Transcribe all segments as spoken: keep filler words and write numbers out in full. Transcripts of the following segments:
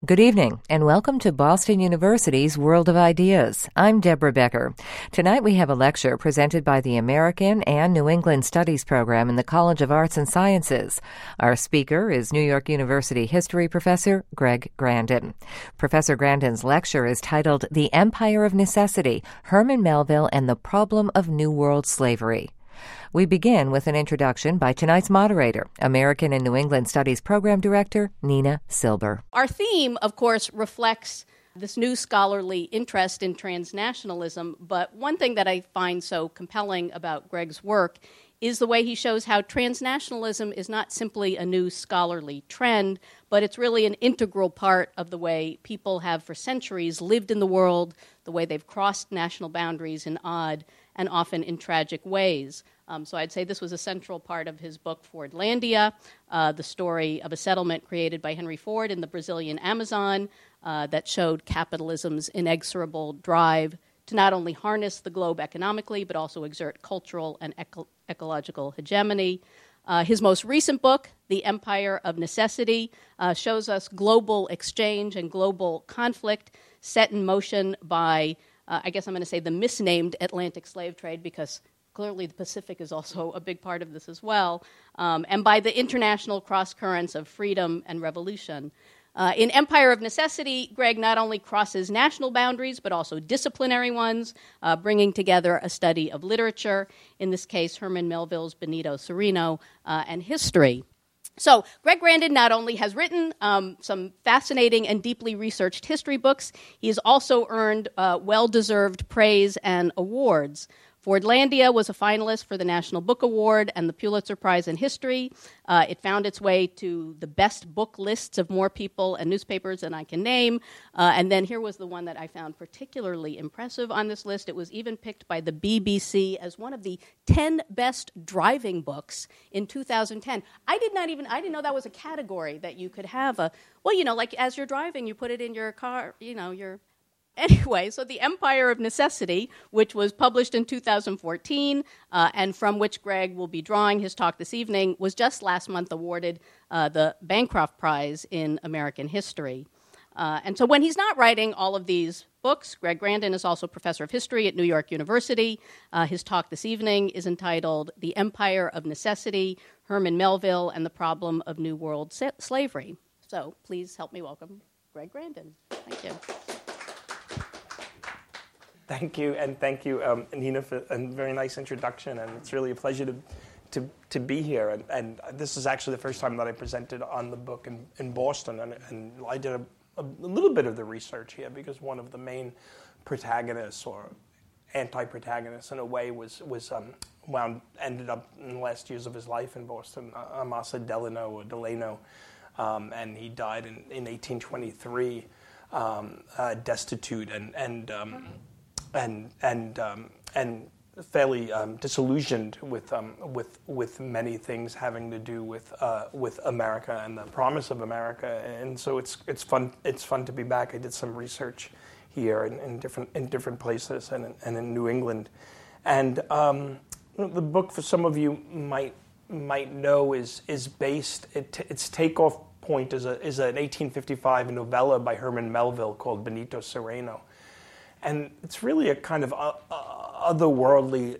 Good evening, and welcome to Boston University's World of Ideas. I'm Deborah Becker. Tonight we have a lecture presented by the American and New England Studies program in the College of Arts and Sciences. Our speaker is New York University history professor Greg Grandin. Professor Grandin's lecture is titled The Empire of Necessity, Herman Melville and the Problem of New World Slavery. We begin with an introduction by tonight's moderator, American and New England Studies Program Director, Nina Silber. Our theme, of course, reflects this new scholarly interest in transnationalism, but one thing that I find so compelling about Greg's work is the way he shows how transnationalism is not simply a new scholarly trend, but it's really an integral part of the way people have for centuries lived in the world, the way they've crossed national boundaries in odd and often in tragic ways. Um, so I'd say this was a central part of his book, Fordlandia, uh, the story of a settlement created by Henry Ford in the Brazilian Amazon uh, that showed capitalism's inexorable drive to not only harness the globe economically, but also exert cultural and eco- ecological hegemony. Uh, his most recent book, The Empire of Necessity, uh, shows us global exchange and global conflict set in motion by, uh, I guess I'm going to say, the misnamed Atlantic slave trade, because clearly the Pacific is also a big part of this as well, um, and by the international cross-currents of freedom and revolution. Uh, in Empire of Necessity, Greg not only crosses national boundaries, but also disciplinary ones, uh, bringing together a study of literature, in this case, Herman Melville's Benito Cereno, uh, and history. So Greg Grandin not only has written um, some fascinating and deeply researched history books, he has also earned uh, well-deserved praise and awards. Fordlandia was a finalist for the National Book Award and the Pulitzer Prize in History. Uh, it found its way to the best book lists of more people and newspapers than I can name. Uh, and then here was the one that I found particularly impressive on this list. It was even picked by the B B C as one of the ten best driving books in two thousand ten. I did not even, I didn't know that was a category that you could have a, well, you know, like as you're driving, you put it in your car, you know, your Anyway, so The Empire of Necessity, which was published in two thousand fourteen, uh, and from which Greg will be drawing his talk this evening, was just last month awarded uh, the Bancroft Prize in American History. Uh, and so when he's not writing all of these books, Greg Grandin is also professor of history at New York University. Uh, his talk this evening is entitled The Empire of Necessity, Herman Melville and the Problem of New World Sa- Slavery. So please help me welcome Greg Grandin. Thank you. Thank you, and thank you, um, Nina, for a very nice introduction, and it's really a pleasure to to, to be here. And, and this is actually the first time that I presented on the book in, in Boston, and, and I did a, a little bit of the research here because one of the main protagonists, or anti-protagonists in a way, was was um, wound ended up in the last years of his life in Boston, uh, Amasa Delano, or Delano, um, and he died in, in eighteen twenty-three, um, uh, destitute and and. Um, and and um, and fairly um, disillusioned with um, with with many things having to do with uh, with America and the promise of America, and so it's it's fun it's fun to be back. I did some research here in, in different in different places and in, and in New England, and um, the book, for some of you might might know, is is based it, its takeoff point is a is an eighteen fifty-five novella by Herman Melville called Benito Cereno. And it's really a kind of uh, uh, otherworldly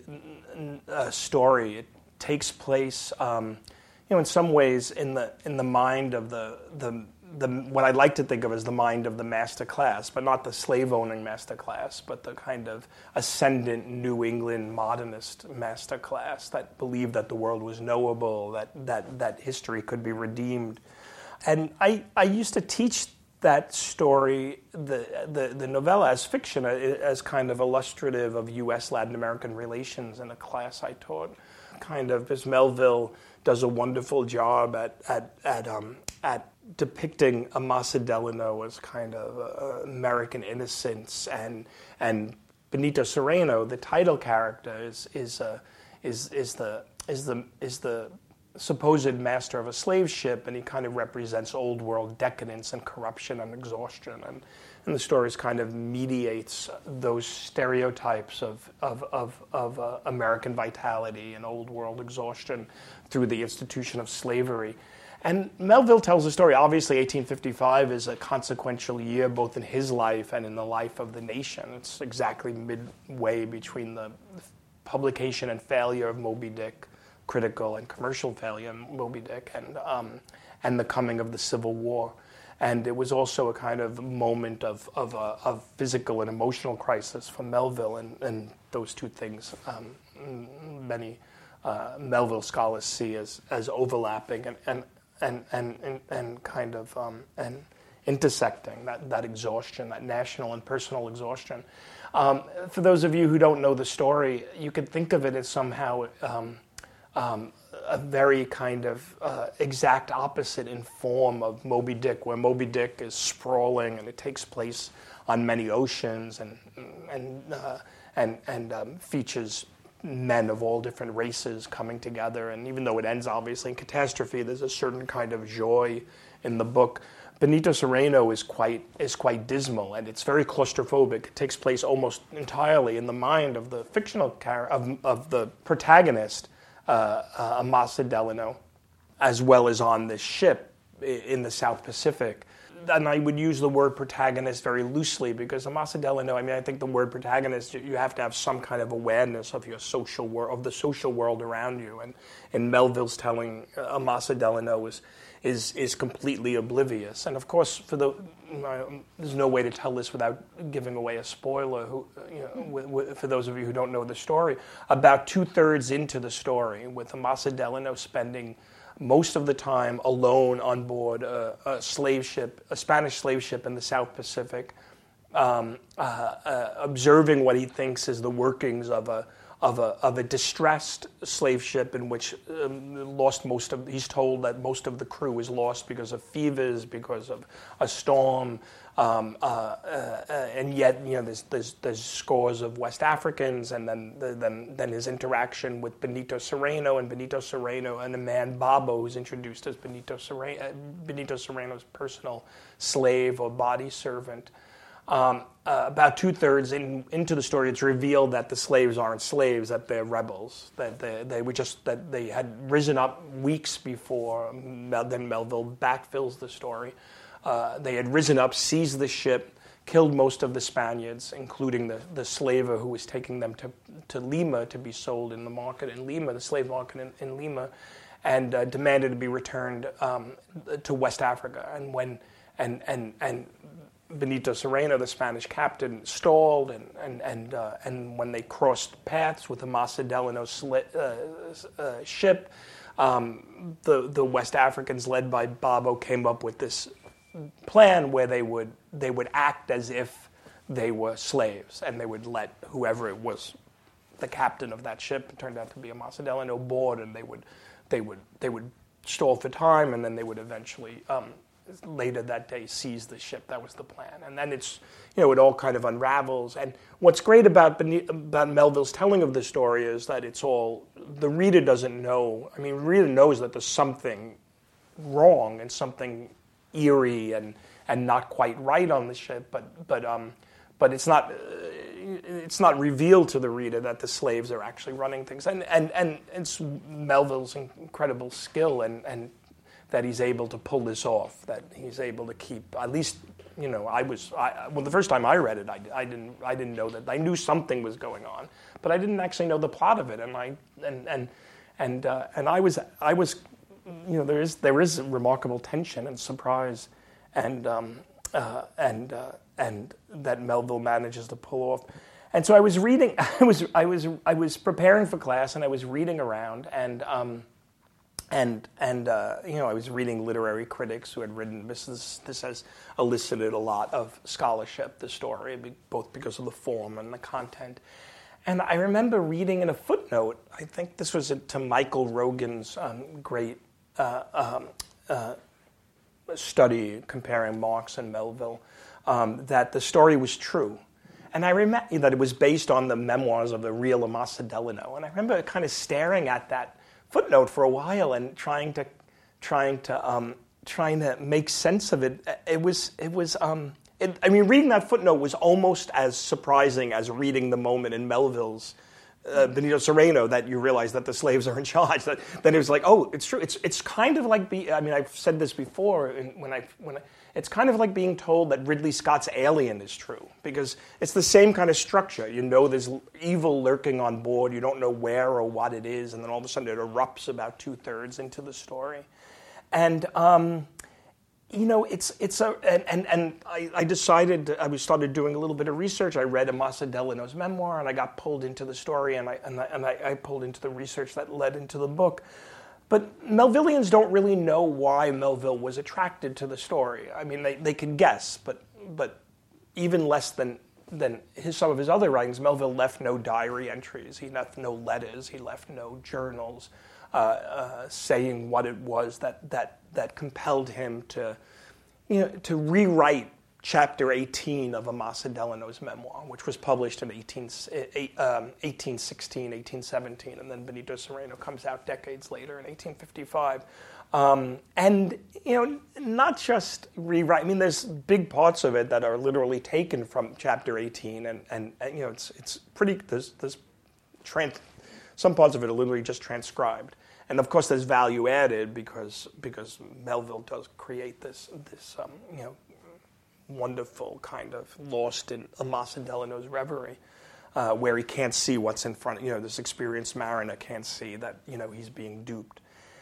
uh, story. It takes place, um, you know, in some ways in the in the mind of the the the what I like to think of as the mind of the master class, but not the slave-owning master class, but the kind of ascendant New England modernist master class that believed that the world was knowable, that that that history could be redeemed. And I I used to teach that story, the, the the novella, as fiction, as kind of illustrative of U S Latin American relations in a class I taught. Kind of, because Melville does a wonderful job at at at um at depicting Amasa Delano as kind of uh, American innocence, and and Benito Cereno, the title character, is is uh, is is the is the is the supposed master of a slave ship, and he kind of represents old world decadence and corruption and exhaustion, and, and the story kind of mediates those stereotypes of of of, of uh, American vitality and old world exhaustion through the institution of slavery. And Melville tells a story. Obviously, eighteen fifty-five is a consequential year both in his life and in the life of the nation. It's exactly midway between the publication and failure of Moby Dick, critical and commercial failure of Moby Dick, and um, and the coming of the Civil War. And it was also a kind of moment of of, uh, of physical and emotional crisis for Melville, and, and those two things um, many uh, Melville scholars see as, as overlapping and and, and, and, and, and kind of um, and intersecting, that, that exhaustion, that national and personal exhaustion. Um, for those of you who don't know the story, you could think of it as somehow um, um, a very kind of uh, exact opposite in form of Moby Dick, where Moby Dick is sprawling and it takes place on many oceans and and uh, and and um, features men of all different races coming together. And even though it ends obviously in catastrophe, there's a certain kind of joy in the book. Benito Cereno is quite is quite dismal, and it's very claustrophobic. It takes place almost entirely in the mind of the fictional character of of the protagonist, uh, uh, Amasa Delano, as well as on this ship in the South Pacific. And I would use the word protagonist very loosely because Amasa Delano, I mean, I think the word protagonist, you have to have some kind of awareness of your social world, of the social world around you. And in Melville's telling, uh, Amasa Delano is, is is completely oblivious. And of course, for the uh, there's no way to tell this without giving away a spoiler. Who, you know, w- w- for those of you who don't know the story, about two thirds into the story, with Amasa Delano spending most of the time alone on board a, a slave ship, a Spanish slave ship in the South Pacific, um, uh, uh, observing what he thinks is the workings of a of a of a distressed slave ship in which um, lost most of. He's told that most of the crew is lost because of fevers, because of a storm. Um, uh, uh, uh, and yet, you know, there's, there's there's scores of West Africans, and then then then his interaction with Benito Cereno, and Benito Cereno and the man Babo, who's introduced as Benito Cereno, uh, Benito Cereno's personal slave or body servant. Um, uh, about two thirds in, into the story, it's revealed that the slaves aren't slaves; that they're rebels. That they they were just that they had risen up weeks before. Mel, then Melville backfills the story. Uh, they had risen up, seized the ship, killed most of the Spaniards, including the, the slaver who was taking them to, to Lima to be sold in the market in Lima, the slave market in, in Lima, and uh, demanded to be returned um, to West Africa. And when and and and Benito Cereno, the Spanish captain, stalled, and and and uh, and when they crossed paths with the Amasa Delano sli- uh, uh, ship, um, the the West Africans, led by Babo, came up with this plan where they would they would act as if they were slaves, and they would let whoever it was, the captain of that ship, it turned out to be Amasa Delano, board, and they would they would they would stall for time, and then they would eventually um, later that day seize the ship. That was the plan, and then it's you know it all kind of unravels. And what's great about Bene- about Melville's telling of the story is that it's all the reader doesn't know. I mean, the reader knows that there's something wrong and something eerie and, and not quite right on the ship, but but um, but it's not uh, it's not revealed to the reader that the slaves are actually running things, and and, and it's Melville's incredible skill and, and that he's able to pull this off, that he's able to keep at least you know I was I, well the first time I read it I, I didn't I didn't know that I knew something was going on, but I didn't actually know the plot of it, and I and and and uh, and I was I was. You know, there is there is remarkable tension and surprise, and um, uh, and uh, and that Melville manages to pull off. And so I was reading, I was I was I was preparing for class, and I was reading around, and um, and and uh, you know, I was reading literary critics who had written this. This, this has elicited a lot of scholarship. The story, both because of the form and the content. And I remember reading in a footnote. I think this was to Michael Rogan's um, great. Uh, um, uh, study comparing Marx and Melville, um, that the story was true. And I remember that it was based on the memoirs of the real Amasa Delano. And I remember kind of staring at that footnote for a while and trying to trying to um, trying to make sense of it. It was it was um, it, I mean, reading that footnote was almost as surprising as reading the moment in Melville's uh, Benito Cereno that you realize that the slaves are in charge. That, then it was like, oh, it's true. It's it's kind of like be. I mean, I've said this before when I when I, it's kind of like being told that Ridley Scott's Alien is true, because it's the same kind of structure. You know, there's evil lurking on board. You don't know where or what it is, and then all of a sudden it erupts about two thirds into the story, and. Um, You know, it's it's a and and, and I, I decided I started doing a little bit of research. I read Amasa Delano's memoir, and I got pulled into the story, and I and I, and I, I pulled into the research that led into the book. But Melvillians don't really know why Melville was attracted to the story. I mean, they, they can guess, but but even less than than his, some of his other writings. Melville left no diary entries. He left no letters. He left no journals. Uh, uh, saying what it was that, that that compelled him to, you know, to rewrite chapter eighteen of Amasa Delano's memoir, which was published in eighteen, um, eighteen sixteen, eighteen seventeen, and then Benito Cereno comes out decades later in eighteen fifty-five. Um, and, you know, not just rewrite. I mean, there's big parts of it that are literally taken from chapter eighteen, and, and, and you know, it's it's pretty, there's, there's trans, some parts of it are literally just transcribed. And of course, there's value added because because Melville does create this this um, you know wonderful kind of lost in Amasa Delano's reverie, uh, where he can't see what's in front. You know, this experienced mariner can't see that you know he's being duped.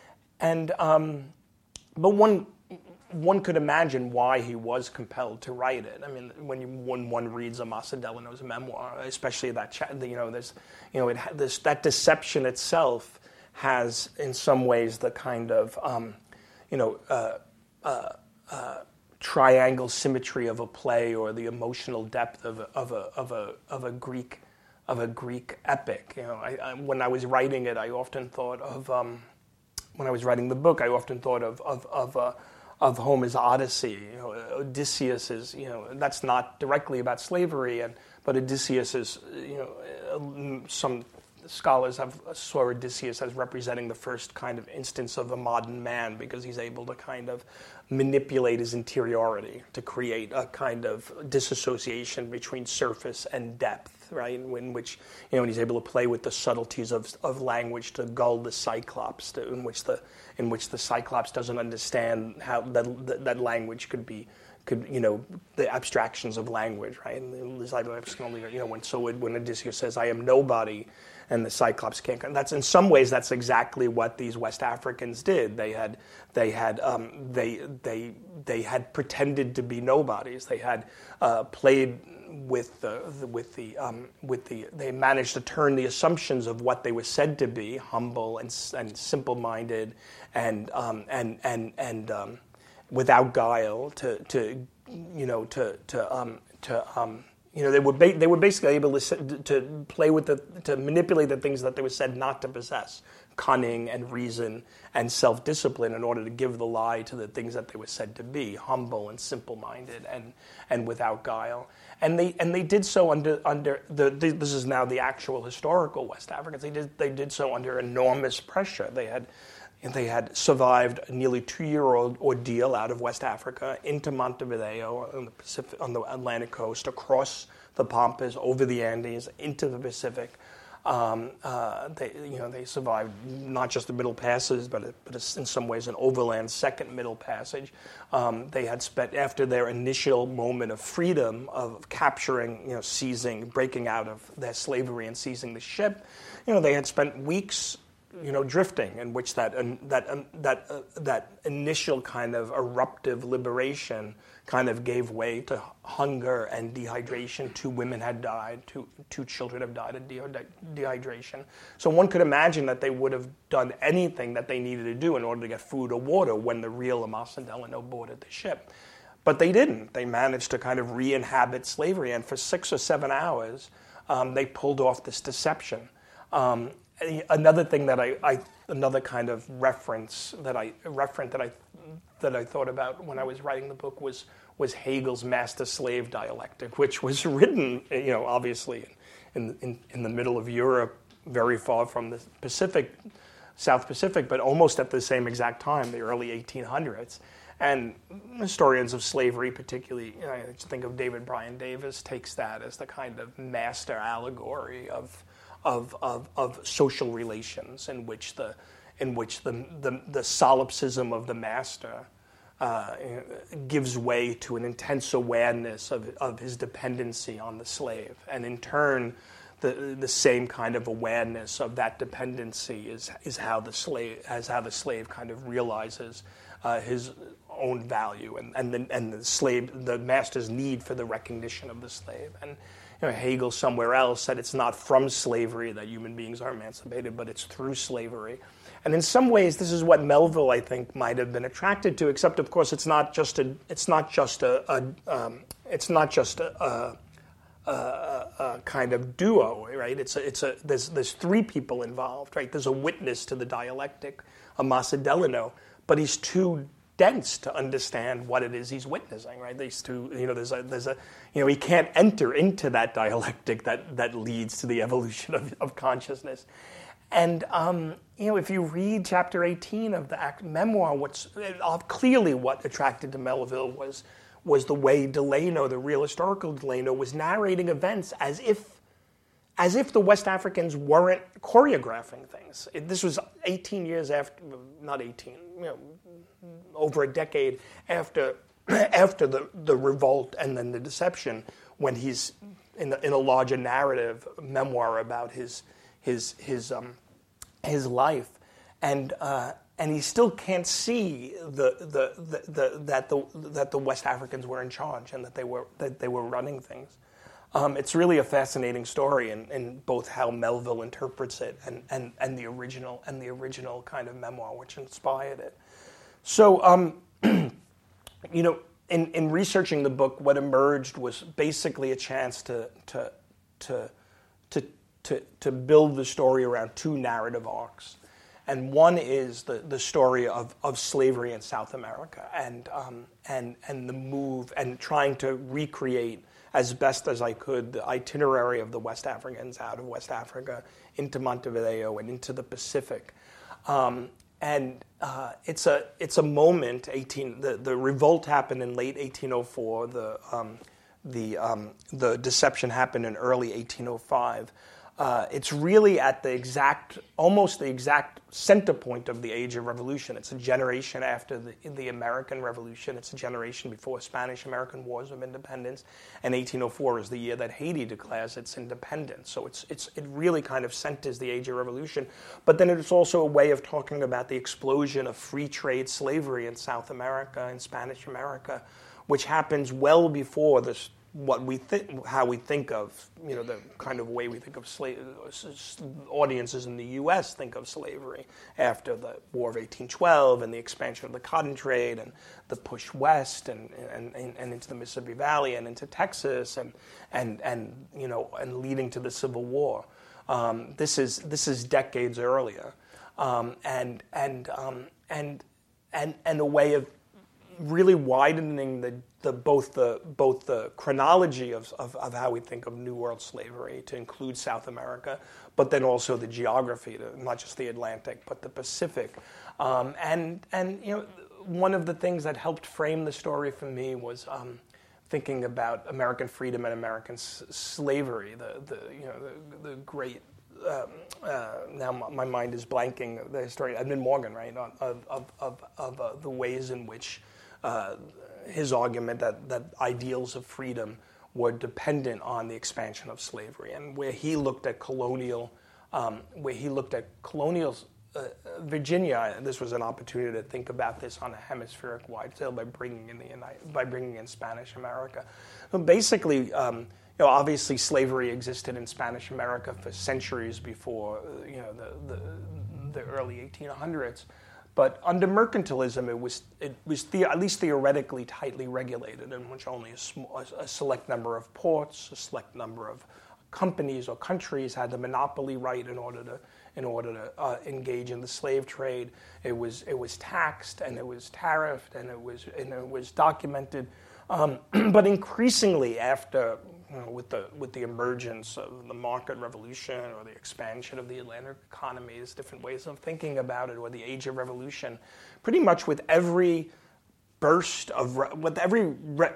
And um, but one one could imagine why he was compelled to write it. I mean, when you when one reads Amasa Delano's memoir, especially that cha- you know there's you know it had this that deception itself has in some ways the kind of um, you know uh, uh, uh, triangle symmetry of a play, or the emotional depth of a, of a of a of a Greek of a Greek epic. You know, I, I, when I was writing it, I often thought of um, when I was writing the book, I often thought of of of, uh, of Homer's Odyssey. You know, Odysseus is you know that's not directly about slavery, and but Odysseus is you know some. Scholars have saw Odysseus as representing the first kind of instance of a modern man, because he's able to kind of manipulate his interiority to create a kind of disassociation between surface and depth, right? In which, you know, and he's able to play with the subtleties of of language to gull the Cyclops, to, in which the in which the Cyclops doesn't understand how that that language could be. Could you know the abstractions of language, right? And the Cyclops can only, you know, when so when Odysseus says, "I am nobody," and the Cyclops can't. That's in some ways that's exactly what these West Africans did. They had they had um, they they they had pretended to be nobodies. They had uh, played with the, the with the um, with the. They managed to turn the assumptions of what they were said to be, humble and and simple-minded, and um, and and and. Um, without guile, to, to you know, to to um, to um, you know, they were ba- they were basically able to to play with the to manipulate the things that they were said not to possess, cunning and reason and self-discipline, in order to give the lie to the things that they were said to be, humble and simple-minded and and without guile. And they and they did so under under the this is now the actual historical West Africans. They did they did so under enormous pressure. They had. They had survived a nearly two-year-old ordeal out of West Africa into Montevideo on the Pacific, on the Atlantic coast, across the Pampas, over the Andes, into the Pacific. Um, uh, they, you know, they survived not just the Middle Passes, but, but in some ways an overland second Middle Passage. Um, they had spent, after their initial moment of freedom, of capturing, you know, seizing, breaking out of their slavery and seizing the ship, you know, they had spent weeks. You know, drifting, in which that um, that um, that uh, that initial kind of eruptive liberation kind of gave way to hunger and dehydration. Two women had died. Two two children have died of de- dehydration. So one could imagine that they would have done anything that they needed to do in order to get food or water when the real Amasa Delano boarded the ship. But they didn't. They managed to kind of re-inhabit slavery, and for six or seven hours, um, they pulled off this deception. Um, Another thing that I, I, another kind of reference that I reference that I that I thought about when I was writing the book was was Hegel's master-slave dialectic, which was written, you know, obviously in in in the middle of Europe, very far from the Pacific, South Pacific, but almost at the same exact time, the early eighteen hundreds. And historians of slavery, particularly, you know, I think of David Bryan Davis, takes that as the kind of master allegory of. of, of, of social relations in which the in which the the, the solipsism of the master uh, gives way to an intense awareness of of his dependency on the slave, and in turn, the the same kind of awareness of that dependency is is how the slave as how the slave kind of realizes uh, his own value and and the, and the slave the master's need for the recognition of the slave. And you know, Hegel somewhere else said it's not from slavery that human beings are emancipated, but it's through slavery. And in some ways, this is what Melville, I think, might have been attracted to. Except, of course, it's not just a it's not just a, a um, it's not just a, a Uh, a kind of duo, right? It's a, it's a there's there's three people involved, right? There's a witness to the dialectic, Amasa Delano, but he's too dense to understand what it is he's witnessing, right? These two, you know, there's a there's a you know he can't enter into that dialectic that that leads to the evolution of, of consciousness. And um, you know, if you read chapter eighteen of the act memoir, what's uh, clearly what attracted to Melville was. was the way Delano, the real historical Delano, was narrating events as if as if the West Africans weren't choreographing things. It, this was eighteen years after, not eighteen, you know, over a decade after after the, the revolt and then the deception, when he's in, the, in a larger narrative memoir about his his his um his life. And uh, and he still can't see the, the, the, the, that the that the West Africans were in charge and that they were that they were running things. Um, it's really a fascinating story in, in both how Melville interprets it and, and, and the original and the original kind of memoir which inspired it. So um, you know, in, in researching the book, what emerged was basically a chance to to to to to, to build the story around two narrative arcs. And one is the, the story of, of slavery in South America and um, and and the move and trying to recreate as best as I could the itinerary of the West Africans out of West Africa into Montevideo and into the Pacific. Um, and uh, it's a it's a moment. eighteen the, the revolt happened in late eighteen oh four. The um, the um, the deception happened in early eighteen oh five. Uh, it's really at the exact, almost the exact center point of the Age of Revolution. It's a generation after the, the American Revolution. It's a generation before Spanish-American Wars of Independence. And eighteen oh four is the year that Haiti declares its independence. So it's it's it really kind of centers the Age of Revolution. But then it's also a way of talking about the explosion of free trade slavery in South America and Spanish America, which happens well before this. What we think, how we think of, you know, the kind of way we think of slave audiences in the U S think of slavery after the War of eighteen twelve and the expansion of the cotton trade and the push west and and, and into the Mississippi Valley and into Texas and and and you know and leading to the Civil War. Um, this is this is decades earlier, um, and and um, and and and a way of really widening the, the both the both the chronology of, of of how we think of New World slavery to include South America, but then also the geography, to, not just the Atlantic, but the Pacific. Um, and and you know, one of the things that helped frame the story for me was um, thinking about American freedom and American s- slavery. The the you know the, the great. Um, uh, now my mind is blanking. The historian Edmund Morgan, right, of of of, of uh, the ways in which uh, his argument that, that ideals of freedom were dependent on the expansion of slavery, and where he looked at colonial, um, where he looked at colonial uh, Virginia. And this was an opportunity to think about this on a hemispheric wide scale by bringing in the United, by bringing in Spanish America. So basically. Um, You know, obviously, slavery existed in Spanish America for centuries before, you know, the the, the early eighteen hundreds. But under mercantilism, it was it was the, at least theoretically tightly regulated, in which only a, small, a select number of ports, a select number of companies or countries had the monopoly right in order to in order to uh, engage in the slave trade. It was it was taxed and it was tariffed and it was and it was documented. Um, but increasingly, after you know, with the with the emergence of the market revolution or the expansion of the Atlantic economies, different ways of thinking about it, or the Age of Revolution, pretty much with every burst of re- with every re-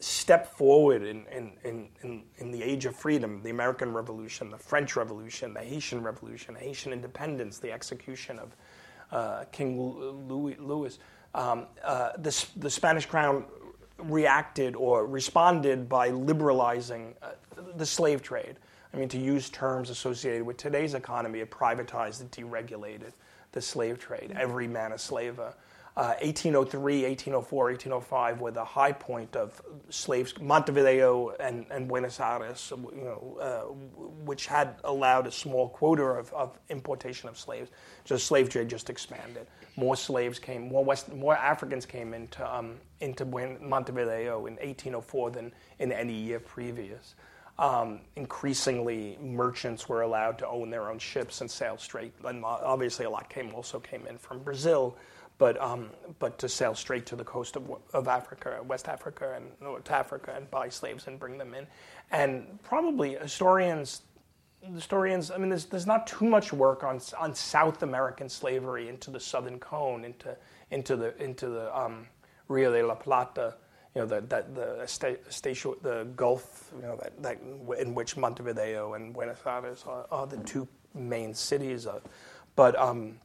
step forward in, in, in, in, in the age of freedom, the American Revolution, the French Revolution, the Haitian Revolution, Haitian independence, the execution of uh, King Louis, Louis um, uh, the, the Spanish crown reacted or responded by liberalizing uh, the slave trade. I mean, to use terms associated with today's economy, it privatized, it deregulated the slave trade. Every man a slaver. Uh, eighteen oh three, eighteen oh four, eighteen oh five were the high point of slaves. Montevideo and, and Buenos Aires, you know, uh, which had allowed a small quota of, of importation of slaves. So the slave trade just expanded. More slaves came, more West, more Africans came into um, into Montevideo in eighteen oh four than in any year previous. Um, increasingly, merchants were allowed to own their own ships and sail straight. And obviously, a lot came also came in from Brazil. But um, but to sail straight to the coast of of Africa, West Africa, and North Africa, and buy slaves and bring them in, and probably historians, historians. I mean, there's there's not too much work on on South American slavery into the Southern Cone, into into the into the um, Rio de la Plata, you know, the that the station, the Gulf, you know, that, that in which Montevideo and Buenos Aires are, are the two main cities of, but um,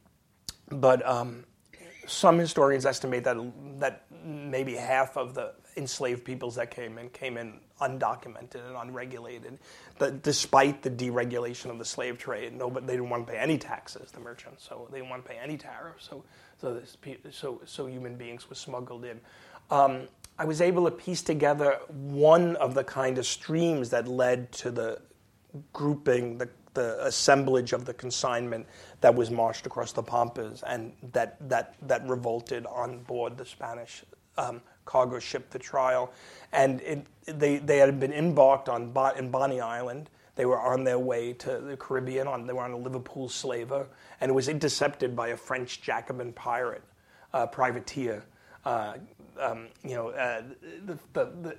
but um. Some historians estimate that that maybe half of the enslaved peoples that came in came in undocumented and unregulated. That despite the deregulation of the slave trade, nobody they didn't want to pay any taxes, the merchants, so they didn't want to pay any tariffs. So so this, so so human beings were smuggled in. Um, I was able to piece together one of the kind of streams that led to the grouping, the the assemblage of the consignment that was marched across the Pampas and that that that revolted on board the Spanish um, cargo ship, the Trial. And it, they they had been embarked on Bon- in Bonny Island. They were on their way to the Caribbean. On they were on a Liverpool slaver, and it was intercepted by a French Jacobin pirate, uh, privateer. Uh, um, you know, uh, the, the, the,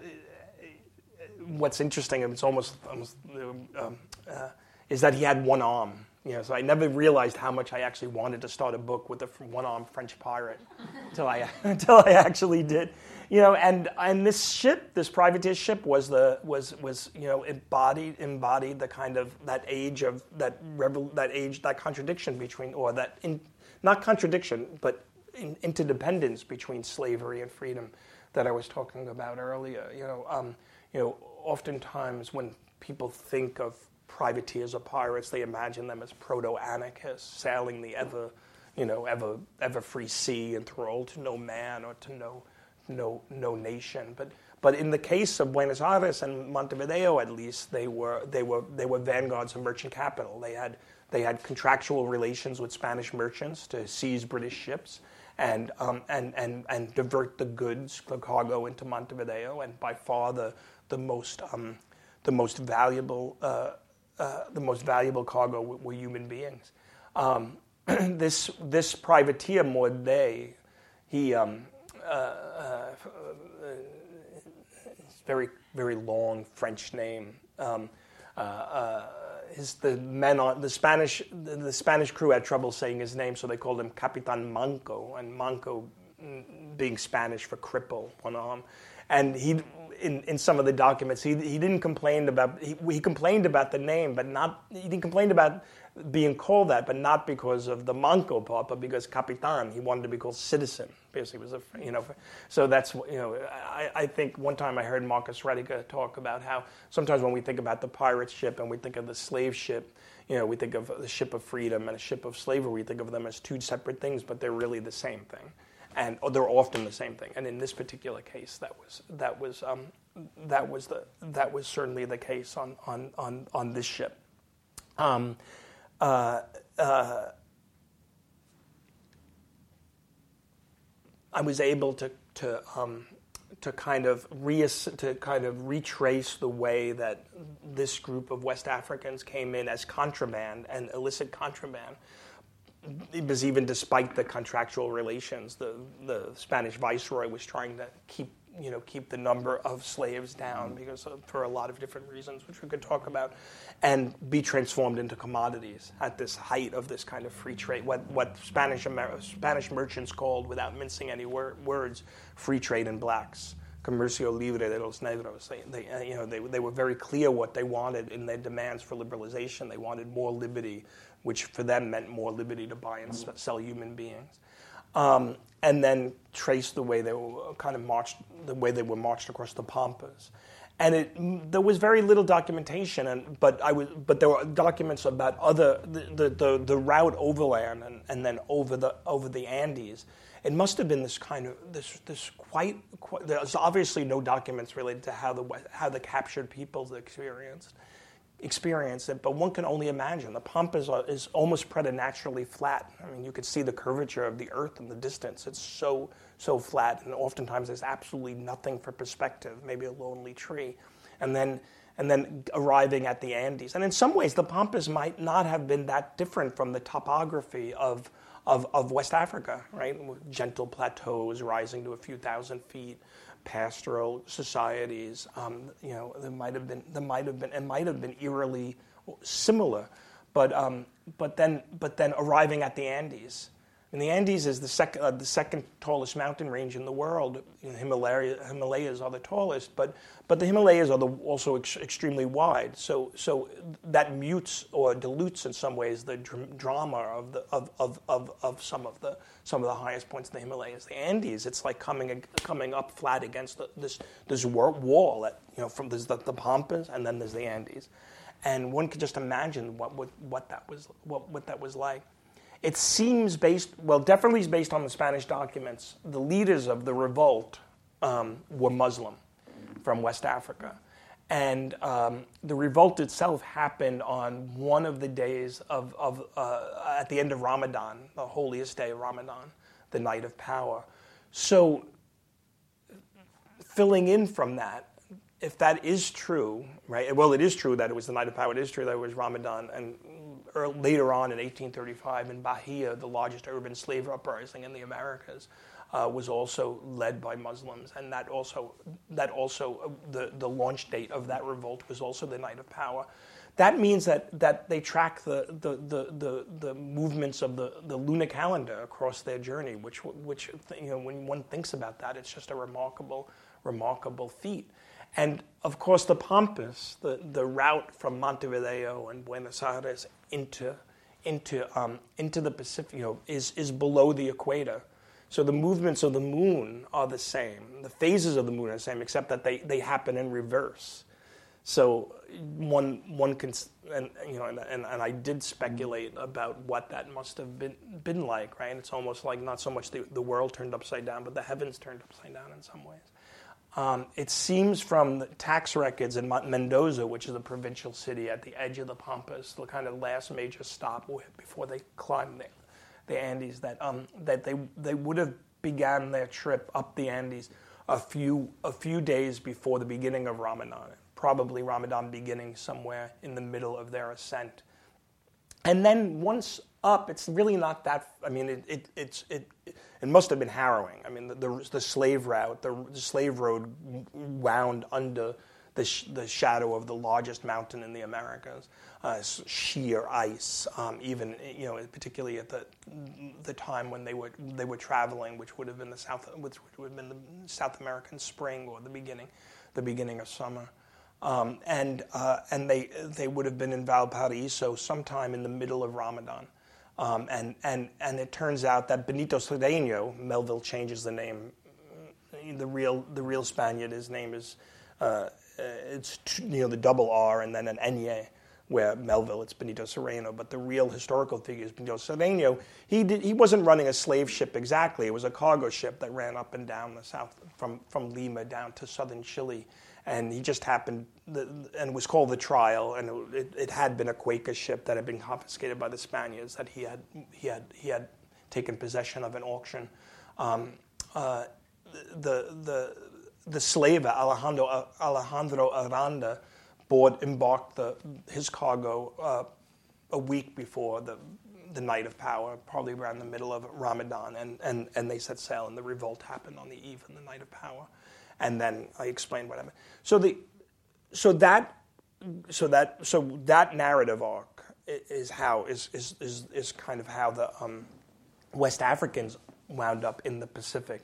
what's interesting, it's almost, almost um, uh, is that he had one arm. You know, so I never realized how much I actually wanted to start a book with a one-armed French pirate until I until I actually did. You know, and and this ship, this privateer ship, was the was was you know embodied embodied the kind of that age of that rebel that age that contradiction between or that in, not contradiction but in, interdependence between slavery and freedom that I was talking about earlier. You know, um, you know, oftentimes when people think of privateers or pirates, they imagine them as proto-anarchists sailing the ever, you know, ever ever free sea, enthralled to no man or to no no no nation. But but in the case of Buenos Aires and Montevideo, at least, they were they were they were vanguards of merchant capital. They had they had contractual relations with Spanish merchants to seize British ships and um, and and and divert the goods, the cargo, into Montevideo. And by far the the most um, the most valuable. Uh, Uh, the most valuable cargo w- were human beings. Um, this this privateer Morday, he um, uh, uh, very very long French name. Um, uh, uh, his the men on the Spanish the, the Spanish crew had trouble saying his name, so they called him Capitan Manco, and Manco being Spanish for cripple, one arm, and he. In, in some of the documents, he he didn't complain about he, he complained about the name, but not he didn't complain about being called that, but not because of the Manco part, but because Capitan. He wanted to be called citizen because he was a you know. So that's you know I, I think one time I heard Marcus Rediger talk about how sometimes when we think about the pirate ship and we think of the slave ship, you know we think of the ship of freedom and a ship of slavery. We think of them as two separate things, but they're really the same thing. And they're often the same thing. And in this particular case, that was that was um, that was the that was certainly the case on on on, on this ship. Um, uh, uh, I was able to to um, to kind of re to kind of retrace the way that this group of West Africans came in as contraband and illicit contraband. It was even despite the contractual relations, the the Spanish viceroy was trying to keep you know keep the number of slaves down because of, for a lot of different reasons, which we could talk about, and be transformed into commodities at this height of this kind of free trade. What what Spanish Amer- Spanish merchants called, without mincing any wor- words, free trade in blacks. Comercio Libre de los Negros. They, they, uh, you know, they, they were very clear what they wanted in their demands for liberalization. They wanted more liberty, which for them meant more liberty to buy and sell human beings. Um, and then trace the way they were kind of marched, the way they were marched across the Pampas. And it, there was very little documentation, and but I was, but there were documents about other the the, the, the route overland and, and then over the over the Andes. It must have been this kind of this this quite, quite there's obviously no documents related to how the how the captured peoples experienced experienced it, but one can only imagine. The Pampas are, is almost preternaturally flat. I mean, you could see the curvature of the earth in the distance. It's so, so flat, and oftentimes there's absolutely nothing for perspective, maybe a lonely tree. And then and then arriving at the Andes. And in some ways, the Pampas might not have been that different from the topography of, of, of West Africa, right? With gentle plateaus rising to a few thousand feet, pastoral societies. Um, you know, there might have been, there might have been, it might have been eerily similar, but um, but then but then arriving at the Andes. And the Andes is the second uh, the second tallest mountain range in the world. You know, Himalaya, Himalayas are the tallest, but but the Himalayas are the, also ex- extremely wide. So so that mutes or dilutes in some ways the dr- drama of the of, of, of, of some of the some of the highest points in the Himalayas. The Andes, it's like coming coming up flat against the, this this wall. That, you know, from there's the, the Pampas and then there's the Andes, and one could just imagine what what, what that was what, what that was like. It seems based, well, definitely based on the Spanish documents. The leaders of the revolt um, were Muslim from West Africa. And um, the revolt itself happened on one of the days of, of uh, at the end of Ramadan, the holiest day of Ramadan, the night of power. So filling in from that, if that is true, right? Well, it is true that it was the night of power. It is true that it was Ramadan. And later on in eighteen thirty-five in Bahia, the largest urban slave uprising in the Americas, uh, was also led by Muslims, and that also that also uh, the the launch date of that revolt was also the night of power. That means that that they track the the the the, the movements of the, the lunar calendar across their journey, which which you know when one thinks about that, it's just a remarkable remarkable feat. And, of course, the Pampas, the, the route from Montevideo and Buenos Aires into into um, into the Pacific, you know, is, is below the equator. So the movements of the moon are the same. The phases of the moon are the same, except that they, they happen in reverse. So one one can, and you know, and, and, and I did speculate about what that must have been been like, right? It's almost like not so much the, the world turned upside down, but the heavens turned upside down in some ways. Um, it seems from the tax records in Mendoza, which is a provincial city at the edge of the Pampas, the kind of last major stop before they climbed the, the Andes, that um, that they they would have began their trip up the Andes a few a few days before the beginning of Ramadan, probably Ramadan beginning somewhere in the middle of their ascent. And then once up, it's really not that. I mean, it it it's it. It must have been harrowing. I mean, the the, the slave route, the, the slave road wound under the sh- the shadow of the largest mountain in the Americas, uh, sheer ice. Um, even you know, particularly at the the time when they were they were traveling, which would have been the South, which would have been the South American spring or the beginning, the beginning of summer. Um, and uh, and they they would have been in Valparaiso sometime in the middle of Ramadan. Um, and, and, and it turns out that Benito Cereno, Melville changes the name. The real the real Spaniard, his name is uh, it's you know the double R and then an N, where Melville it's Benito Cereno, but the real historical figure is Benito Cereno. He did he wasn't running a slave ship exactly. It was a cargo ship that ran up and down the south from from Lima down to southern Chile. And he just happened, and it was called the Trial, and it, it had been a Quaker ship that had been confiscated by the Spaniards that he had he had he had taken possession of an auction. Um, uh, the the the slave Alejandro Alejandro Aranda board embarked the his cargo uh, a week before the the night of power, probably around the middle of Ramadan, and and and they set sail, and the revolt happened on the eve of the night of power. And then I explained what I meant. So the, so that, so that, so that narrative arc is how is is is, is kind of how the um, West Africans wound up in the Pacific.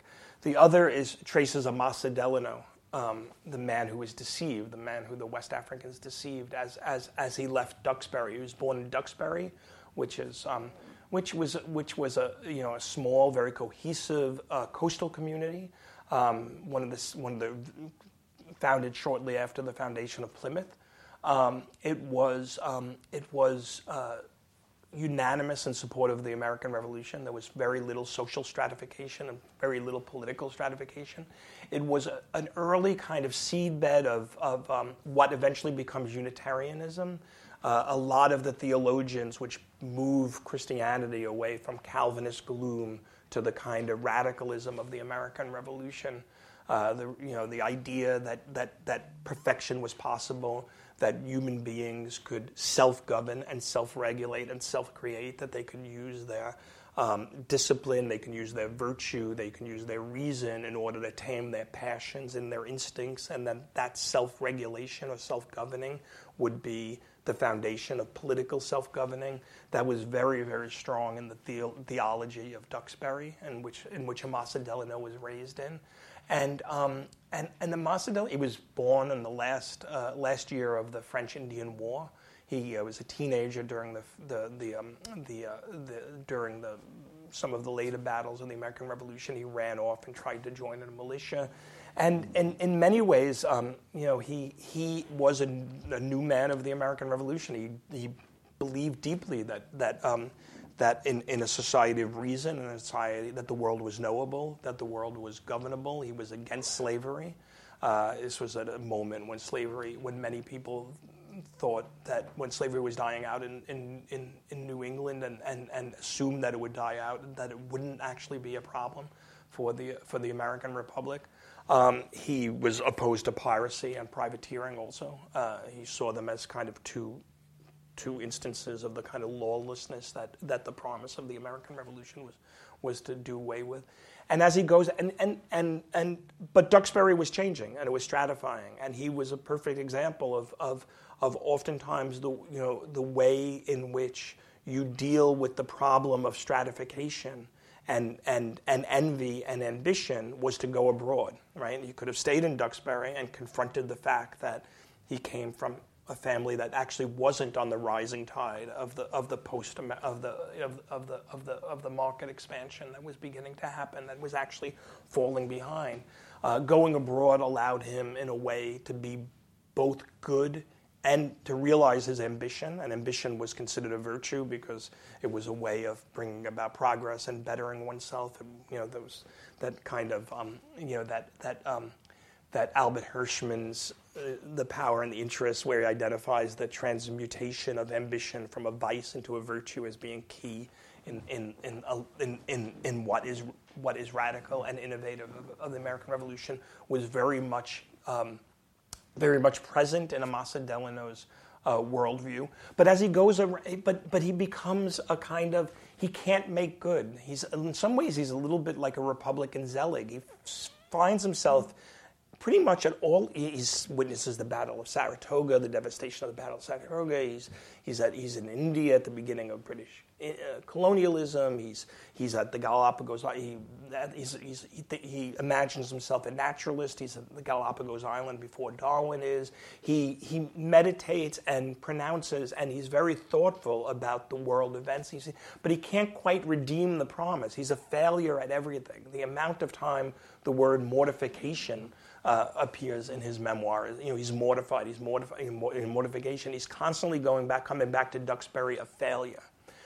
The other is traces Amasa Delano, um, the man who was deceived, the man who the West Africans deceived as as as he left Duxbury. He was born in Duxbury, which is um, which was which was a you know a small, very cohesive uh, coastal community. Um, one of the one of the founded shortly after the foundation of Plymouth. Um, it was um, it was. Uh, unanimous in support of the American Revolution. There was very little social stratification and very little political stratification. It was a, an early kind of seedbed of, of um, what eventually becomes Unitarianism. Uh, a lot of the theologians which move Christianity away from Calvinist gloom to the kind of radicalism of the American Revolution. Uh, the you know the idea that that that perfection was possible, that human beings could self-govern and self-regulate and self-create, that they could use their um, discipline, they can use their virtue, they can use their reason in order to tame their passions and their instincts, and then that self-regulation or self-governing would be the foundation of political self-governing. That was very, very strong in the, the- theology of Duxbury, in which in which Amasa Delano was raised in. And um, and and Amasa Delano, he was born in the last uh, last year of the French-Indian War. He uh, was a teenager during the the the, um, the, uh, the during the some of the later battles of the American Revolution. He ran off and tried to join a militia, and in in many ways, um, you know, he he was a, a new man of the American Revolution. He he believed deeply that that. Um, that in, in a society of reason, in a society that the world was knowable, that the world was governable. He was against slavery. Uh, this was at a moment when slavery, when many people thought that when slavery was dying out in, in, in, in New England and, and, and assumed that it would die out, that it wouldn't actually be a problem for the for the American Republic. Um, he was opposed to piracy and privateering also. Uh, he saw them as kind of two two instances of the kind of lawlessness that, that the promise of the American Revolution was was to do away with. And as he goes, and, and, and, and but Duxbury was changing, and it was stratifying, and he was a perfect example of, of, of oftentimes the, you know, the way in which you deal with the problem of stratification and, and, and envy and ambition was to go abroad, right? He could have stayed in Duxbury and confronted the fact that he came from a family that actually wasn't on the rising tide of the of the post of the of, of the of the of the market expansion that was beginning to happen, that was actually falling behind. Uh, going abroad allowed him, in a way, to be both good and to realize his ambition. And ambition was considered a virtue because it was a way of bringing about progress and bettering oneself. And, you know, there was that kind of um, you know that that um, that Albert Hirschman's uh, The Power and the Interest, where he identifies the transmutation of ambition from a vice into a virtue as being key in in in uh, in, in, in what is what is radical and innovative of, of the American Revolution, was very much um, very much present in Amasa Delano's uh, worldview. But as he goes, around, but but he becomes a kind of he can't make good. He's in some ways he's a little bit like a Republican Zelig. He f- finds himself pretty much at all. He witnesses the Battle of Saratoga, the devastation of the Battle of Saratoga. He's he's at he's in India at the beginning of British uh, colonialism. He's he's at the Galapagos. He he's, he's, he, he imagines himself a naturalist. He's at the Galapagos Island before Darwin is. He he meditates and pronounces, and he's very thoughtful about the world events. He's, but he can't quite redeem the promise. He's a failure at everything. The amount of time the word mortification Uh, appears in his memoir. You know, he's mortified. He's mortified in mortification. He's constantly going back, coming back to Duxbury, a failure.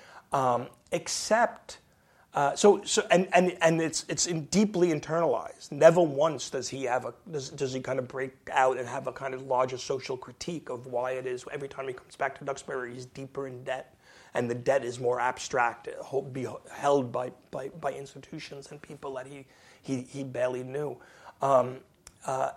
Um, except, uh, so so, and and and it's it's in deeply internalized. Never once does he have a does, does he kind of break out and have a kind of larger social critique of why it is. Every time he comes back to Duxbury, he's deeper in debt, and the debt is more abstract, be held by by by institutions and people that he he he barely knew. Um, Uh,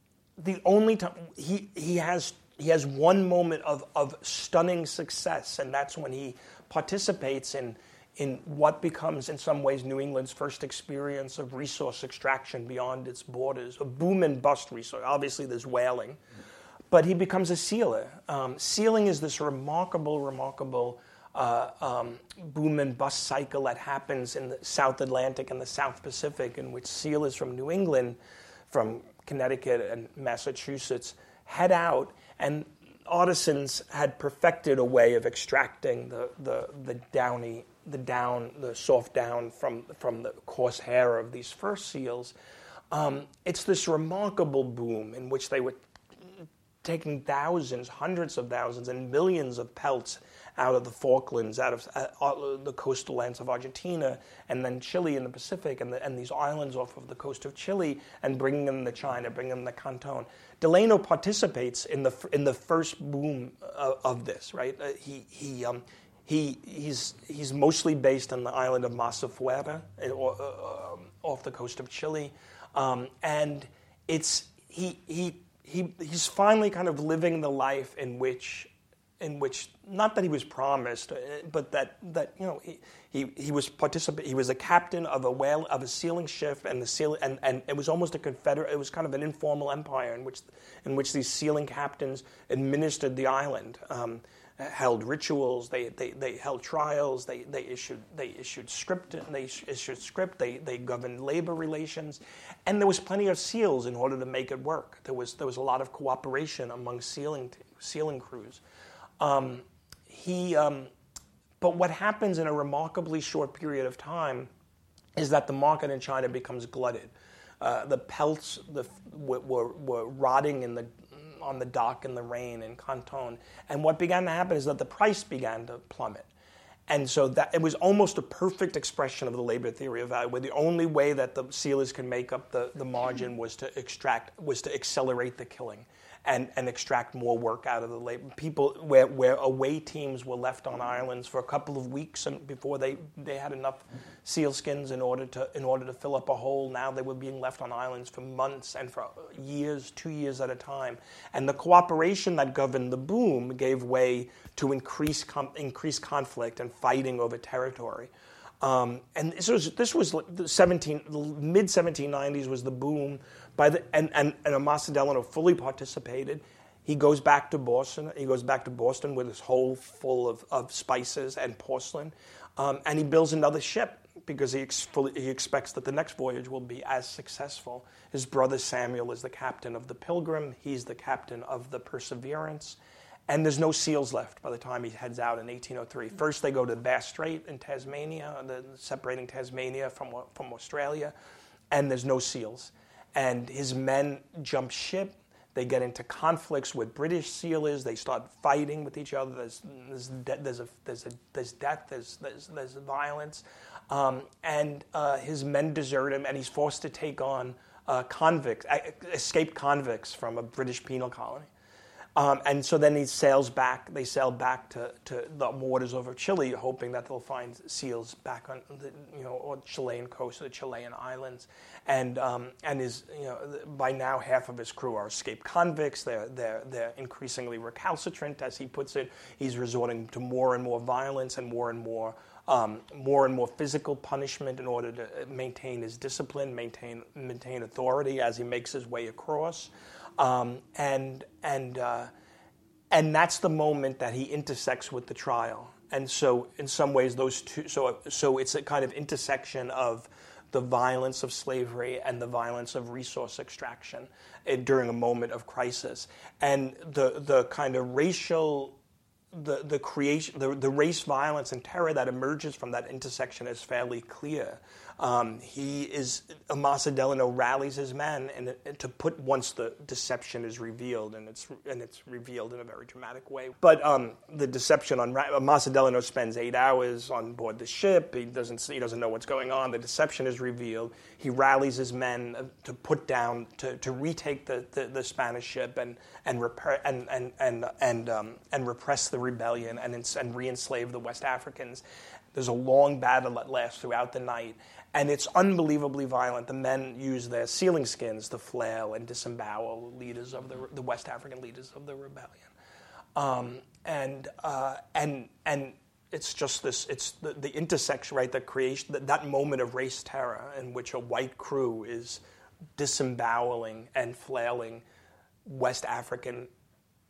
the only time he he has he has one moment of, of stunning success, and that's when he participates in in what becomes in some ways New England's first experience of resource extraction beyond its borders, a boom and bust resource. Obviously, there's whaling, but he becomes a sealer. Um, sealing is this remarkable, remarkable uh, um, boom and bust cycle that happens in the South Atlantic and the South Pacific, in which sealers from New England, from Connecticut and Massachusetts, head out, and artisans had perfected a way of extracting the, the, the downy, the down, the soft down from, from the coarse hair of these fur seals. Um, it's this remarkable boom in which they were taking thousands, hundreds of thousands, and millions of pelts out of the Falklands, out of uh, the coastal lands of Argentina, and then Chile in the Pacific, and, the, and these islands off of the coast of Chile, and bringing them to China, bringing them to Canton. Delano participates in the in the first boom of, of this, right? Uh, he he um, he he's he's mostly based on the island of Masafuera, uh, uh, off the coast of Chile, um, and it's he he he he's finally kind of living the life in which. in which, not that he was promised, but that, that you know, he, he, he was participate. He was a captain of a whale of a sealing ship, and the seal, and, and it was almost a confederate. It was kind of an informal empire in which, in which these sealing captains administered the island, um, held rituals. They, they, they held trials. They, they issued they issued script. They issued script. They, they governed labor relations, and there was plenty of seals in order to make it work. There was there was a lot of cooperation among sealing sealing crews. Um, he, um, but what happens in a remarkably short period of time is that the market in China becomes glutted. Uh, the pelts the, were, were, were rotting in the, on the dock in the rain in Canton. And what began to happen is that the price began to plummet. And so that it was almost a perfect expression of the labor theory of value, where the only way that the sealers can make up the, the margin was to extract, was to accelerate the killing. And, and extract more work out of the labor. People, where, where away teams were left on islands for a couple of weeks and before they, they had enough seal skins in order to in order to fill up a hole. Now they were being left on islands for months and for years, two years at a time. And the cooperation that governed the boom gave way to increased com- increased conflict and fighting over territory. Um, and this was this was the seventeen the mid seventeen nineties was the boom. By the and and, and Amasa Delano fully participated. He goes back to Boston. He goes back to Boston with his hold full of, of spices and porcelain, um, and he builds another ship because he ex- fully, he expects that the next voyage will be as successful. His brother Samuel is the captain of the Pilgrim. He's the captain of the Perseverance. And there's no seals left by the time he heads out in eighteen oh three. First, they go to Bass Strait in Tasmania, the, separating Tasmania from from Australia, and there's no seals. And his men jump ship. They get into conflicts with British sealers. They start fighting with each other. There's there's de- there's, a, there's, a, there's death. There's there's, there's violence, um, and uh, his men desert him, and he's forced to take on uh, convicts, escaped convicts from a British penal colony. Um, and so then he sails back. They sail back to, to the waters over Chile, hoping that they'll find seals back on the you know or Chilean coast, or the Chilean islands. And um, and his you know by now half of his crew are escaped convicts. They're they're they're increasingly recalcitrant, as he puts it. He's resorting to more and more violence and more and more um, more and more physical punishment in order to maintain his discipline, maintain maintain authority as he makes his way across. Um, and and uh, and that's the moment that he intersects with the trial. And so, in some ways, those two. So so it's a kind of intersection of the violence of slavery and the violence of resource extraction uh, during a moment of crisis, and the the kind of racial. The the creation the, the race violence and terror that emerges from that intersection is fairly clear. Um, he is Amasa Delano rallies his men and, and to put once the deception is revealed, and it's and it's revealed in a very dramatic way. But um, the deception on Amasa Delano spends eight hours on board the ship. He doesn't he doesn't know what's going on. The deception is revealed. He rallies his men to put down to, to retake the, the, the Spanish ship and and repair, and and and and, um, and repress the rebellion and and re-enslave the West Africans. There's a long battle that lasts throughout the night, and it's unbelievably violent. The men use their sealing skins to flail and disembowel leaders of the the West African leaders of the rebellion, um, and uh, and and it's just this. It's the, the intersection, right? The creation, that, that moment of race terror in which a white crew is disemboweling and flailing West African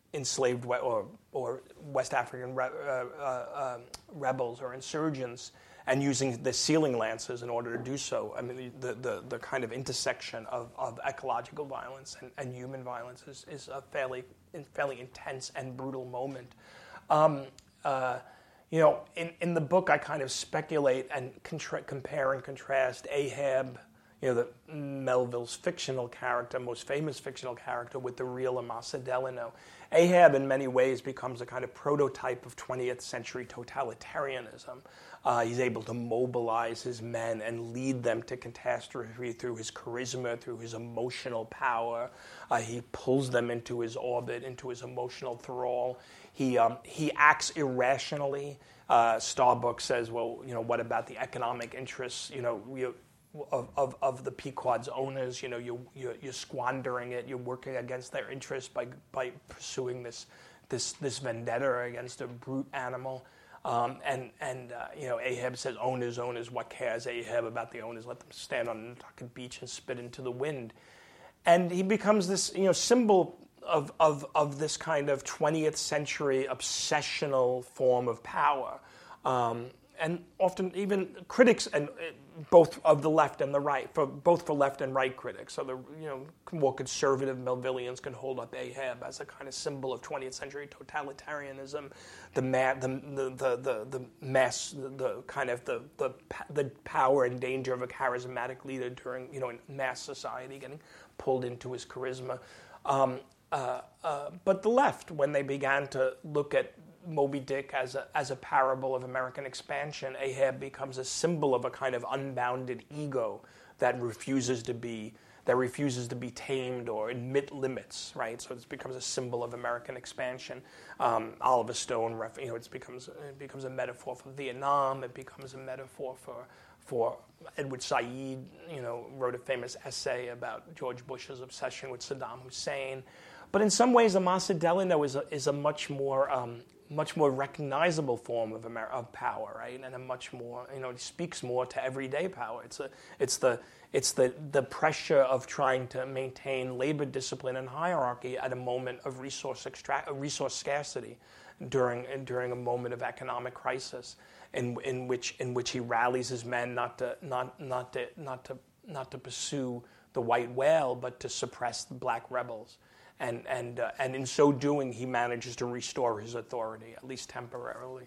enslaved we- or or West African re- uh, uh, um, rebels or insurgents, and using the sealing lances in order to do so. I mean, the the, the kind of intersection of, of ecological violence and, and human violence is, is a fairly fairly intense and brutal moment. Um, uh, you know, in, in the book, I kind of speculate and contra- compare and contrast Ahab, you know, the Melville's fictional character, most famous fictional character, with the real Amasa Delano. Ahab, in many ways, becomes a kind of prototype of twentieth century totalitarianism. Uh, he's able to mobilize his men and lead them to catastrophe through his charisma, through his emotional power. Uh, he pulls them into his orbit, into his emotional thrall. He um, he acts irrationally. Uh, Starbuck says, well, you know, what about the economic interests? You know, you, Of, of of the Pequod's owners, you know, you you're, you're squandering it. You're working against their interests by by pursuing this this this vendetta against a brute animal. Um, and and uh, you know, Ahab says, owners, owners, what cares Ahab about the owners? Let them stand on Nantucket Beach and spit into the wind. And he becomes this, you know, symbol of of of this kind of twentieth century obsessional form of power. Um, And often even critics, and both of the left and the right, for both for left and right critics, so the you know more conservative Melvillians can hold up Ahab as a kind of symbol of twentieth century totalitarianism, the ma- the, the, the, the, the mass, the, the kind of the, the the power and danger of a charismatic leader during you know in mass society getting pulled into his charisma. Um, uh, uh, but the left, when they began to look at Moby Dick as a as a parable of American expansion, Ahab becomes a symbol of a kind of unbounded ego that refuses to be that refuses to be tamed or admit limits, right? So it becomes a symbol of American expansion. Um, Oliver Stone, you know, it becomes it becomes a metaphor for Vietnam. It becomes a metaphor for for Edward Said. You know, wrote a famous essay about George Bush's obsession with Saddam Hussein. But in some ways, Amasa Delano is a, is a much more um, much more recognizable form of Amer- of power, right? And a much more, you know, it speaks more to everyday power. It's a, it's the, it's the, the pressure of trying to maintain labor discipline and hierarchy at a moment of resource extract, resource scarcity, during during a moment of economic crisis, in in which in which he rallies his men not to not not to not to not to pursue the white whale, but to suppress the black rebels. And and uh, and in so doing, he manages to restore his authority, at least temporarily.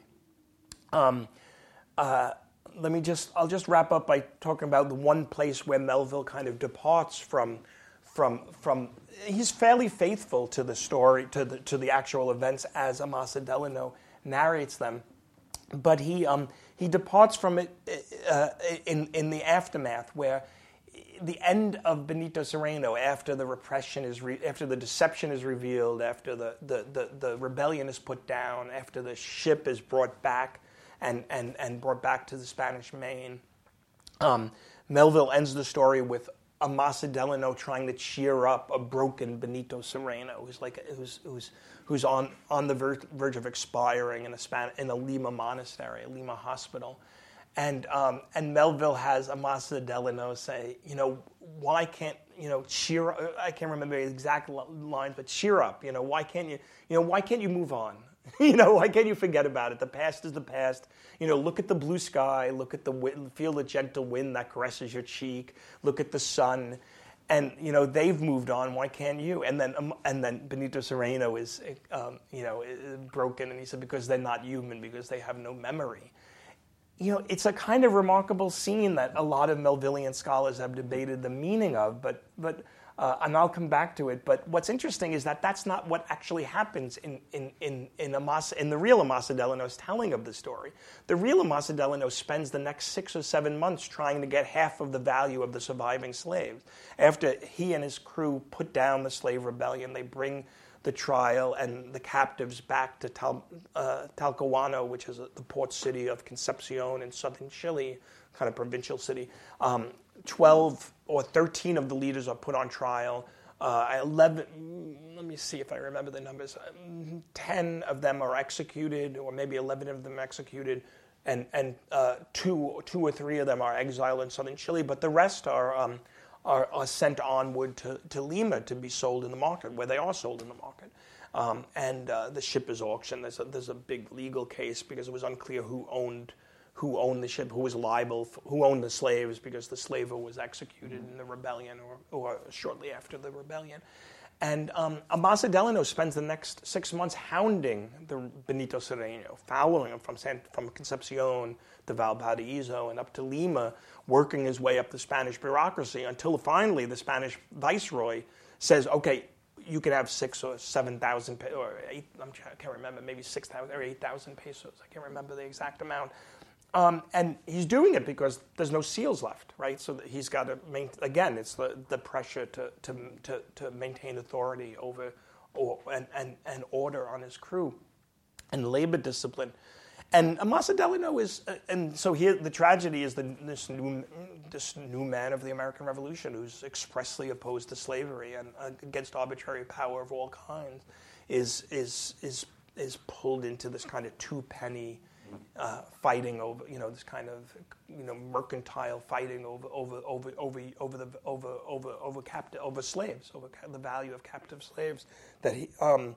Um, uh, let me just I'll just wrap up by talking about the one place where Melville kind of departs from from from. He's fairly faithful to the story, to the to the actual events as Amasa Delano narrates them, but he um, he departs from it uh, in in the aftermath, where the end of Benito Cereno, after the repression is re- after the deception is revealed, after the, the, the, the rebellion is put down, after the ship is brought back and, and, and brought back to the Spanish Main, um, Melville ends the story with Amasa Delano trying to cheer up a broken Benito Cereno, who's like who's who's who's on, on the ver- verge of expiring in a Span- in a Lima monastery, a Lima hospital. And um, and Melville has Amasa Delano say, you know, why can't, you know, cheer up, I can't remember the exact lines, but cheer up, you know, why can't you, you know, why can't you move on? You know, why can't you forget about it? The past is the past. You know, look at the blue sky, look at the wind, feel the gentle wind that caresses your cheek, look at the sun. And, you know, they've moved on, why can't you? And then um, and then Benito Cereno is, um, you know, broken, and he said, because they're not human, because they have no memory. You know, it's a kind of remarkable scene that a lot of Melvillian scholars have debated the meaning of, but, but uh, and I'll come back to it. But what's interesting is that that's not what actually happens in in in in, Amasa, in the real Amasa Delano's telling of the story. The real Amasa Delano spends the next six or seven months trying to get half of the value of the surviving slaves. After he and his crew put down the slave rebellion, they bring the trial and the captives back to Tal, uh, Talcahuano, which is a, the port city of Concepcion in southern Chile, kind of provincial city. Um, Twelve or thirteen of the leaders are put on trial. Uh, Eleven, let me see if I remember the numbers. Um, Ten of them are executed, or maybe eleven of them executed, and and uh, two two or three of them are exiled in southern Chile. But the rest are. Um, Are, are sent onward to, to Lima to be sold in the market, where they are sold in the market. Um, and uh, the ship is auctioned. There's a, there's a big legal case because it was unclear who owned who owned the ship, who was liable, for, who owned the slaves, because the slaver was executed in the rebellion or, or shortly after the rebellion. And um, Amasa Delano spends the next six months hounding the Benito Cereno, following him from San, from Concepcion to Valparaiso and up to Lima, working his way up the Spanish bureaucracy until finally the Spanish viceroy says, okay, you can have six or seven thousand, or eight, I'm, I can't remember, maybe six thousand or eight thousand pesos. I can't remember the exact amount. Um, and he's doing it because there's no seals left, right? So that he's got to maintain, again, it's the, the pressure to, to to to maintain authority over or and, and, and order on his crew and labor discipline. And Amasa Delano is, uh, and so here the tragedy is the, this new this new man of the American Revolution who's expressly opposed to slavery and uh, against arbitrary power of all kinds, is is is is pulled into this kind of two penny. Uh, fighting over, you know, this kind of, you know, mercantile fighting over, over, over, over, over the, over, over, over captive, over slaves, over ca- the value of captive slaves. That he, um,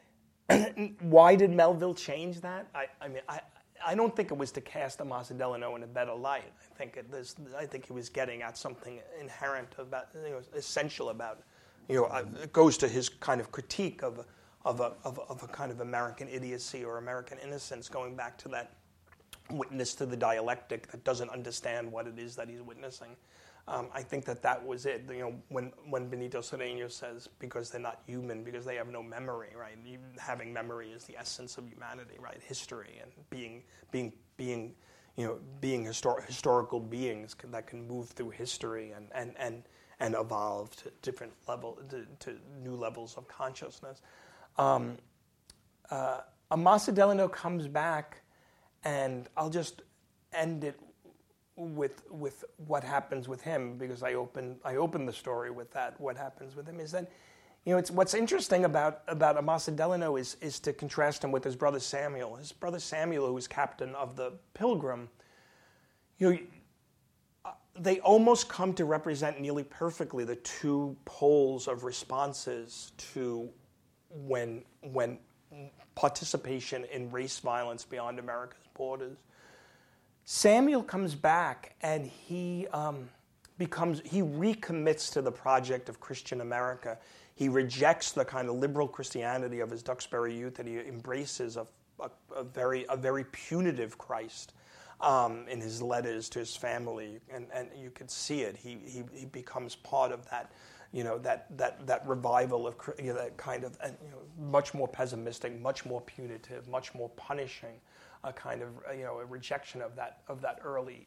why did Melville change that? I, I mean, I, I don't think it was to cast Amasa Delano in a better light. I think it, this, I think he was getting at something inherent about, you know, essential about, you know, uh, it goes to his kind of critique of. Of a, of, a, of a kind of American idiocy or American innocence, going back to that witness to the dialectic that doesn't understand what it is that he's witnessing. Um, I think that that was it. You know, when, when Benito Cereno says, because they're not human, because they have no memory, right? Even having memory is the essence of humanity, right? History and being, being, being, you know, being histor- historical beings that can move through history and, and, and, and evolve to different level, to, to new levels of consciousness. Um, uh, Amasa Delano comes back, and I'll just end it with with what happens with him, because I open I open the story with that. What happens with him is that, you know, it's what's interesting about about Amasa Delano is is to contrast him with his brother Samuel. His brother Samuel, who was captain of the Pilgrim, you know, uh, they almost come to represent nearly perfectly the two poles of responses to. When when participation in race violence beyond America's borders. Samuel comes back and he um, becomes he recommits to the project of Christian America. He rejects the kind of liberal Christianity of his Duxbury youth, and he embraces a, a, a very a very punitive Christ um, in his letters to his family, and, and you could see it. He he he becomes part of that. You know, that, that, that revival of, you know, that kind of, you know, much more pessimistic, much more punitive, much more punishing, a kind of, you know, a rejection of that of that early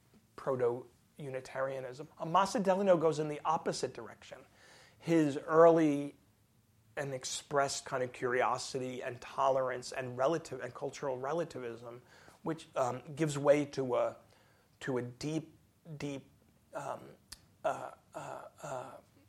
proto-Unitarianism. Amasa Delano goes in the opposite direction. His early and expressed kind of curiosity and tolerance and relative and cultural relativism, which um, gives way to a to a deep, deep. Um, uh, uh, uh,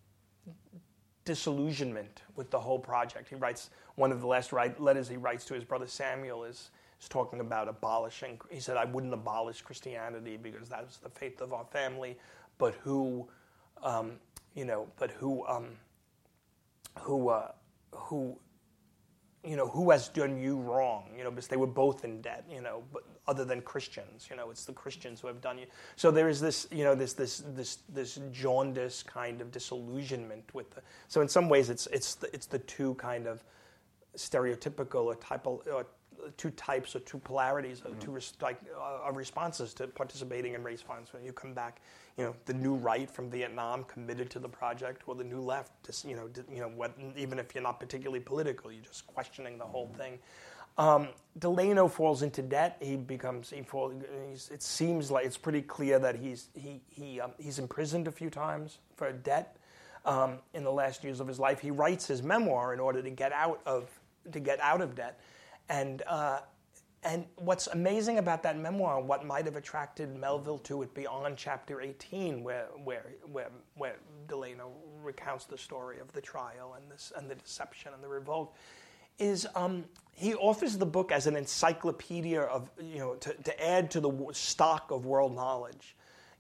disillusionment with the whole project. He writes, one of the last write, letters he writes to his brother Samuel is, is talking about abolishing. He said, I wouldn't abolish Christianity because that was the faith of our family, but who, um, you know, but who, um, who, uh, who, you know, who has done you wrong? You know, because they were both in debt, you know, but other than Christians, you know, it's the Christians who have done you. So there is this, you know, this this this this jaundice kind of disillusionment with the. So in some ways, it's it's the, it's the two kind of stereotypical or typal or two types or two polarities or two res- like uh, responses to participating in race violence. When you come back, you know, the new right from Vietnam committed to the project, or the new left, just, you know, did, you know, what, even if you're not particularly political, you're just questioning the whole thing. Um, Delano falls into debt. He becomes. He falls. He's, it seems like it's pretty clear that he's he he um, he's imprisoned a few times for debt um, in the last years of his life. He writes his memoir in order to get out of to get out of debt. And uh, and what's amazing about that memoir, what might have attracted Melville to it beyond chapter eighteen, where where where where Delano recounts the story of the trial and this and the deception and the revolt, is um, he offers the book as an encyclopedia of, you know, to, to add to the stock of world knowledge.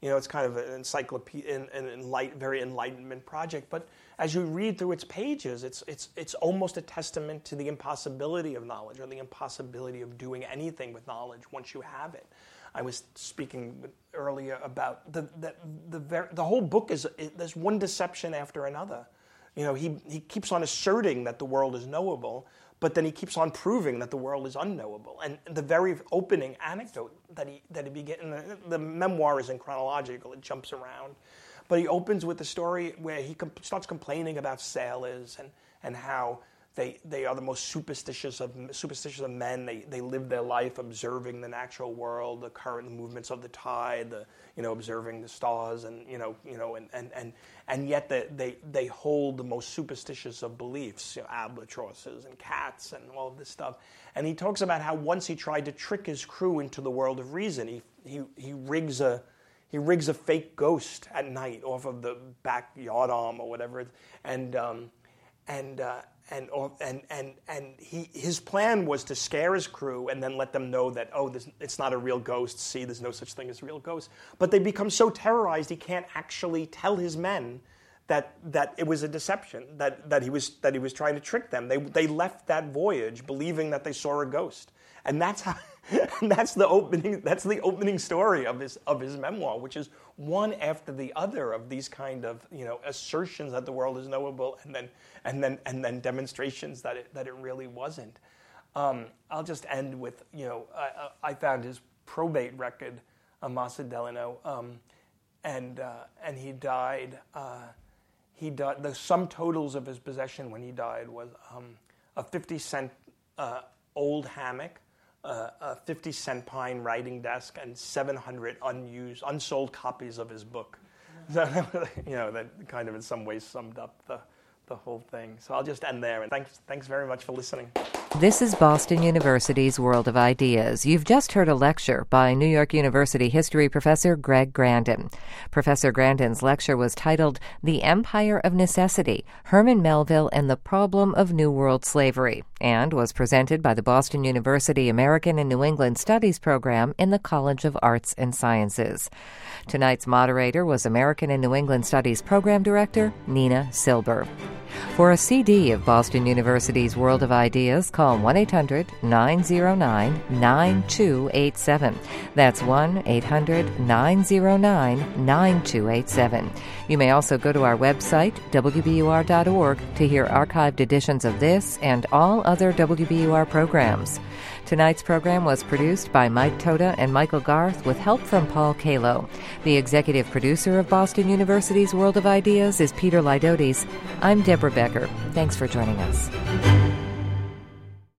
You know, it's kind of an encyclopedia, an, an enlight, very enlightenment project. But as you read through its pages, it's it's it's almost a testament to the impossibility of knowledge, or the impossibility of doing anything with knowledge once you have it. I was speaking earlier about the the the, ver- the whole book is it, there's one deception after another. You know, he he keeps on asserting that the world is knowable, but then he keeps on proving that the world is unknowable. And the very opening anecdote that he that he begin the, the memoir isn't chronological; it jumps around. But he opens with a story where he comp- starts complaining about sailors and, and how they they are the most superstitious of superstitious of men. They they live their life observing the natural world, the current movements of the tide, the you know observing the stars, and you know you know and and and, and yet they, they they hold the most superstitious of beliefs, you know, albatrosses and cats and all of this stuff. And he talks about how once he tried to trick his crew into the world of reason. He he he rigs a He rigs a fake ghost at night off of the backyard arm or whatever, and um, and uh, and and and and he his plan was to scare his crew and then let them know that oh, this, it's not a real ghost. See, there's no such thing as real ghosts. But they become so terrorized he can't actually tell his men that that it was a deception, that that he was that he was trying to trick them. They they left that voyage believing that they saw a ghost, and that's how. And that's the opening. That's the opening story of his of his memoir, which is one after the other of these kind of you know assertions that the world is knowable, and then and then and then demonstrations that it that it really wasn't. Um, I'll just end with you know I, I found his probate record, Amasa Delano, um, and uh, and he died. Uh, he died. The sum totals of his possession when he died was um, a fifty cent uh, old hammock. Uh, a fifty cent pine writing desk, and seven hundred unused, unsold copies of his book. So, you know, that kind of in some ways summed up the, the whole thing. So I'll just end there, and thanks, thanks very much for listening. This is Boston University's World of Ideas. You've just heard a lecture by New York University history professor Greg Grandin. Professor Grandin's lecture was titled The Empire of Necessity, Herman Melville and the Problem of New World Slavery, and was presented by the Boston University American and New England Studies program in the College of Arts and Sciences. Tonight's moderator was American and New England Studies program director Nina Silber. For a C D of Boston University's World of Ideas, call one eight hundred nine oh nine nine two eight seven. That's one eight hundred nine oh nine nine two eight seven. You may also go to our website, w b u r dot org, to hear archived editions of this and all other W B U R programs. Tonight's program was produced by Mike Toda and Michael Garth with help from Paul Kalo. The executive producer of Boston University's World of Ideas is Peter Lydotes. I'm Deborah Becker. Thanks for joining us.